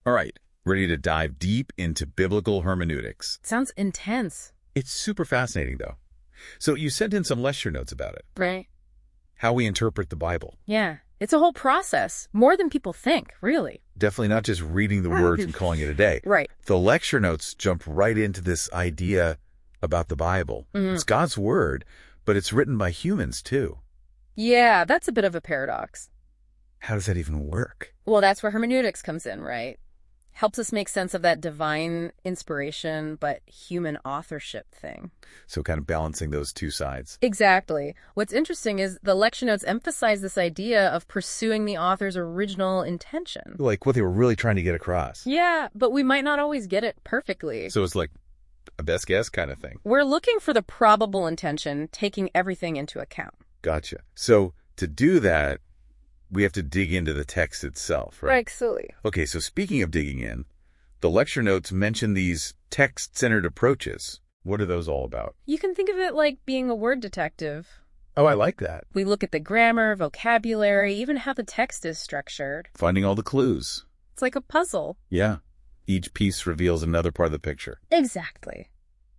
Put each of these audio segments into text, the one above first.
All right, ready to dive deep into biblical hermeneutics. Sounds intense. It's super fascinating, though. So you sent in some lecture notes about it. Right. How we interpret the Bible. Yeah. It's a whole process. More than people think, really. Definitely not just reading the words and calling it a day. Right. The lecture notes jump right into this idea about the Bible. Mm-hmm. It's God's word, but it's written by humans, too. Yeah, that's a bit of a paradox. How does that even work? Well, that's where hermeneutics comes in, right? Helps us make sense of that divine inspiration, but human authorship thing. So kind of balancing those two sides. Exactly. What's interesting is the lecture notes emphasize this idea of pursuing the author's original intention. Like what they were really trying to get across. Yeah, but we might not always get it perfectly. So it's like a best guess kind of thing. We're looking for the probable intention, taking everything into account. Gotcha. So to do that, we have to dig into the text itself, right? Absolutely. Okay, so speaking of digging in, the lecture notes mention these text-centered approaches. What are those all about? You can think of it like being a word detective. Oh, I like that. We look at the grammar, vocabulary, even how the text is structured. Finding all the clues. It's like a puzzle. Yeah. Each piece reveals another part of the picture. Exactly.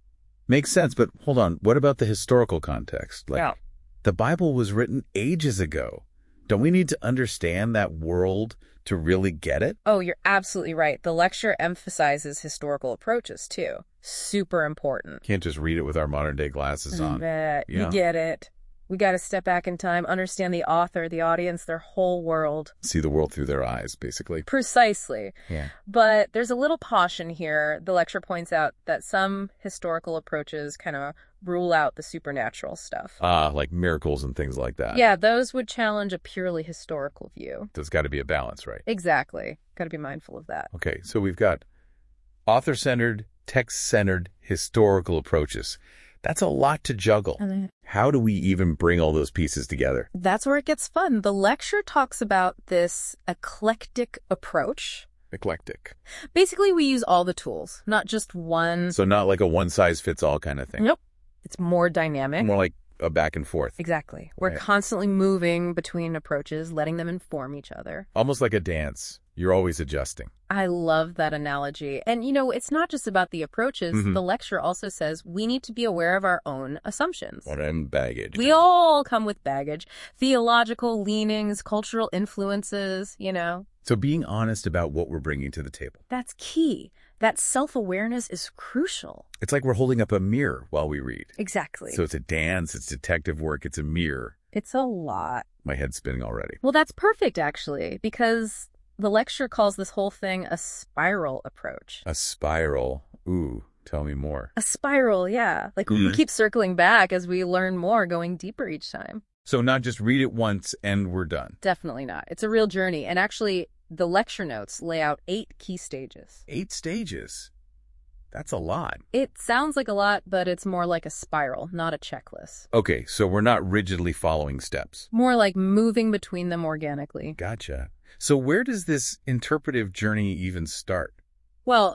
Makes sense, but hold on. What about the historical context? Yeah. The Bible was written ages ago. Don't we need to understand that world to really get it? Oh, you're absolutely right. The lecture emphasizes historical approaches, too. Super important. Can't just read it with our modern-day glasses on. You get it. We got to step back in time, understand the author, the audience, their whole world. See the world through their eyes, basically. Precisely. Yeah. But there's a little caution here. The lecture points out that some historical approaches kind of rule out the supernatural stuff. Like miracles and things like that. Yeah, those would challenge a purely historical view. There's got to be a balance, right? Exactly. Got to be mindful of that. Okay, so we've got author-centered, text-centered, historical approaches. That's a lot to juggle. How do we even bring all those pieces together? That's where it gets fun. The lecture talks about this eclectic approach. Eclectic. Basically, we use all the tools, not just one. So not like a one-size-fits-all kind of thing. Nope. It's more dynamic. More like a back and forth. Exactly. We're Right. constantly moving between approaches, letting them inform each other. Almost like a dance. You're always adjusting. I love that analogy. And, it's not just about the approaches. Mm-hmm. The lecture also says we need to be aware of our own assumptions. And baggage. We all come with baggage, theological leanings, cultural influences, So being honest about what we're bringing to the table. That's key. That self-awareness is crucial. It's like we're holding up a mirror while we read. Exactly. So it's a dance, it's detective work, it's a mirror. It's a lot. My head's spinning already. Well, that's perfect, actually, because the lecture calls this whole thing a spiral approach. A spiral. Ooh, tell me more. A spiral, yeah. Like we keep circling back as we learn more, going deeper each time. So not just read it once and we're done. Definitely not. It's a real journey. And actually, the lecture notes lay out 8 key stages. 8 stages. That's a lot. It sounds like a lot, but it's more like a spiral, not a checklist. Okay, so we're not rigidly following steps. More like moving between them organically. Gotcha. So where does this interpretive journey even start? Well,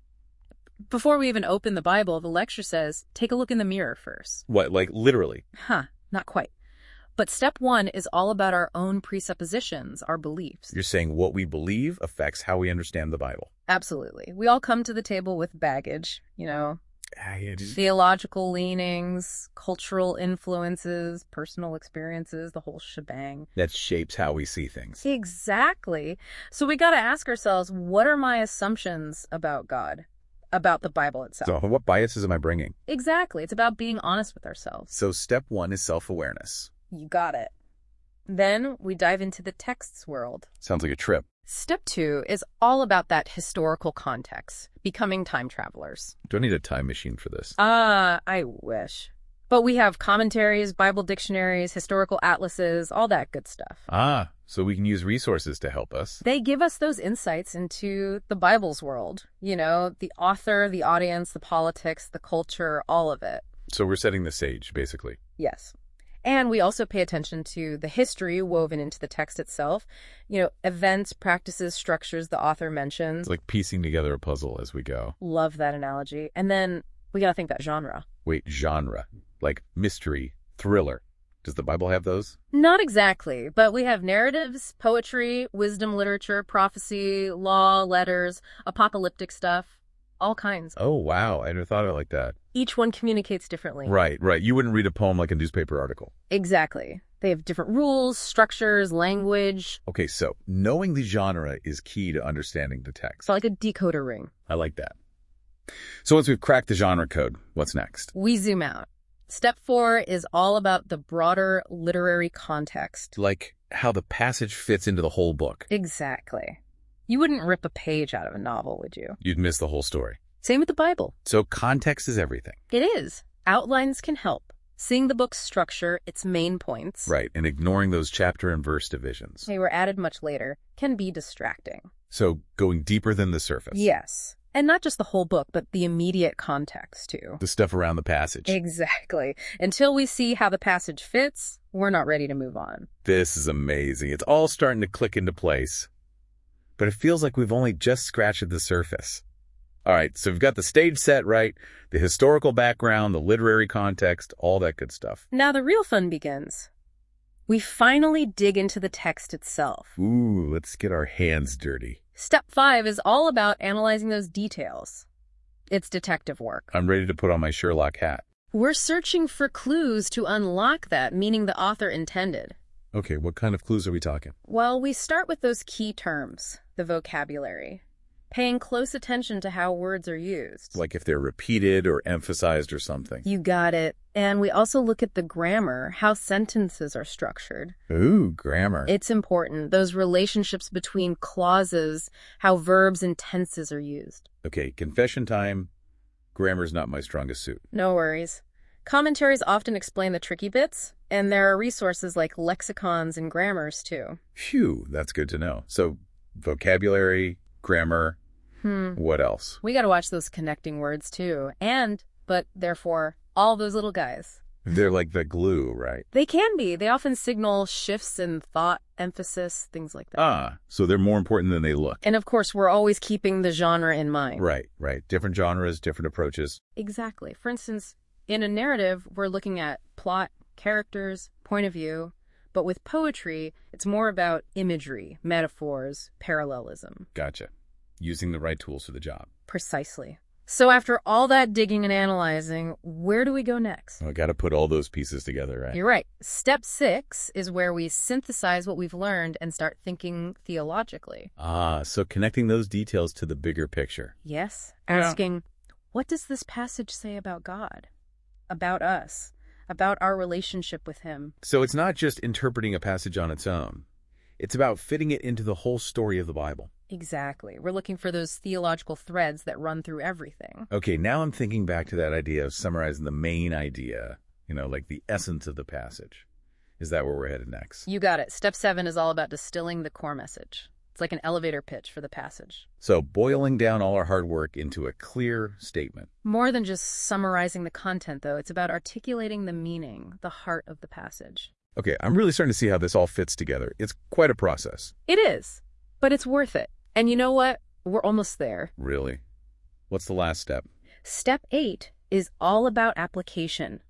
before we even open the Bible, the lecture says, take a look in the mirror first. What, like literally? Not quite. But step 1 is all about our own presuppositions, our beliefs. You're saying what we believe affects how we understand the Bible. Absolutely. We all come to the table with baggage, theological leanings, cultural influences, personal experiences, the whole shebang. That shapes how we see things. Exactly. So we got to ask ourselves, what are my assumptions about God, about the Bible itself? So what biases am I bringing? Exactly. It's about being honest with ourselves. So step 1 is self-awareness. You got it. Then we dive into the text's world. Sounds like a trip. Step 2 is all about that historical context, becoming time travelers. Do I need a time machine for this? I wish. But we have commentaries, Bible dictionaries, historical atlases, all that good stuff. So we can use resources to help us. They give us those insights into the Bible's world. The author, the audience, the politics, the culture, all of it. So we're setting the stage, basically. Yes. And we also pay attention to the history woven into the text itself. Events, practices, structures the author mentions. It's like piecing together a puzzle as we go. Love that analogy. And then we got to think that genre. Wait, genre. Like mystery, thriller. Does the Bible have those? Not exactly, but we have narratives, poetry, wisdom literature, prophecy, law, letters, apocalyptic stuff, all kinds. Oh, wow. I never thought of it like that. Each one communicates differently. Right. You wouldn't read a poem like a newspaper article. Exactly. They have different rules, structures, language. Okay, so knowing the genre is key to understanding the text. It's like a decoder ring. I like that. So once we've cracked the genre code, what's next? We zoom out. Step 4 is all about the broader literary context. Like how the passage fits into the whole book. Exactly. You wouldn't rip a page out of a novel, would you? You'd miss the whole story. Same with the Bible. So context is everything. It is. Outlines can help. Seeing the book's structure, its main points. Right, and ignoring those chapter and verse divisions. They were added much later, can be distracting. So going deeper than the surface. Yes. And not just the whole book, but the immediate context, too. The stuff around the passage. Exactly. Until we see how the passage fits, we're not ready to move on. This is amazing. It's all starting to click into place. But it feels like we've only just scratched the surface. All right, so we've got the stage set right, the historical background, the literary context, all that good stuff. Now the real fun begins. We finally dig into the text itself. Ooh, let's get our hands dirty. Step 5 is all about analyzing those details. It's detective work. I'm ready to put on my Sherlock hat. We're searching for clues to unlock that, meaning the author intended. Okay, what kind of clues are we talking? Well, we start with those key terms, the vocabulary. Paying close attention to how words are used. Like if they're repeated or emphasized or something. You got it. And we also look at the grammar, how sentences are structured. Ooh, grammar. It's important. Those relationships between clauses, how verbs and tenses are used. Okay, confession time. Grammar's not my strongest suit. No worries. Commentaries often explain the tricky bits, and there are resources like lexicons and grammars too. Phew, that's good to know. So, vocabulary, grammar, what else? We gotta watch those connecting words too. But therefore, all those little guys. They're like the glue, right? They can be. They often signal shifts in thought, emphasis, things like that. Ah, so they're more important than they look. And of course, we're always keeping the genre in mind. Right. Different genres, different approaches. Exactly. For instance, in a narrative, we're looking at plot, characters, point of view. But with poetry, it's more about imagery, metaphors, parallelism. Gotcha. Using the right tools for the job. Precisely. So after all that digging and analyzing, where do we go next? I got to put all those pieces together, right? You're right. Step 6 is where we synthesize what we've learned and start thinking theologically. Ah, so connecting those details to the bigger picture. Yes. Asking, what does this passage say about God? About us? About our relationship with him? So it's not just interpreting a passage on its own. It's about fitting it into the whole story of the Bible. Exactly. We're looking for those theological threads that run through everything. Okay, now I'm thinking back to that idea of summarizing the main idea, like the essence of the passage. Is that where we're headed next? You got it. Step 7 is all about distilling the core message. It's like an elevator pitch for the passage. So boiling down all our hard work into a clear statement. More than just summarizing the content, though. It's about articulating the meaning, the heart of the passage. Okay, I'm really starting to see how this all fits together. It's quite a process. It is, but it's worth it. And you know what? We're almost there. Really? What's the last step? Step 8 is all about application.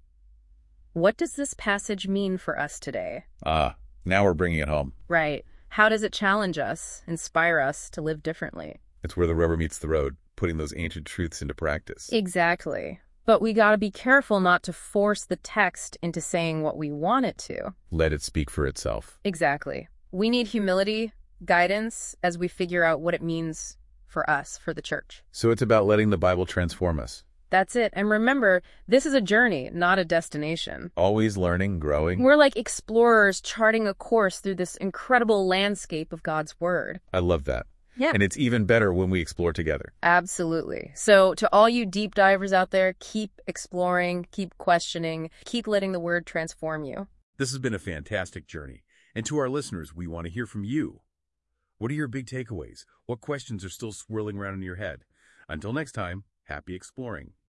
What does this passage mean for us today? Ah, now we're bringing it home. Right. How does it challenge us, inspire us to live differently? It's where the rubber meets the road, putting those ancient truths into practice. Exactly. But we gotta be careful not to force the text into saying what we want it to. Let it speak for itself. Exactly. We need humility, guidance, as we figure out what it means for us, for the church. So it's about letting the Bible transform us. That's it. And remember, this is a journey, not a destination. Always learning, growing. We're like explorers charting a course through this incredible landscape of God's Word. I love that. Yeah. And it's even better when we explore together. Absolutely. So to all you deep divers out there, keep exploring, keep questioning, keep letting the Word transform you. This has been a fantastic journey. And to our listeners, we want to hear from you. What are your big takeaways? What questions are still swirling around in your head? Until next time, happy exploring.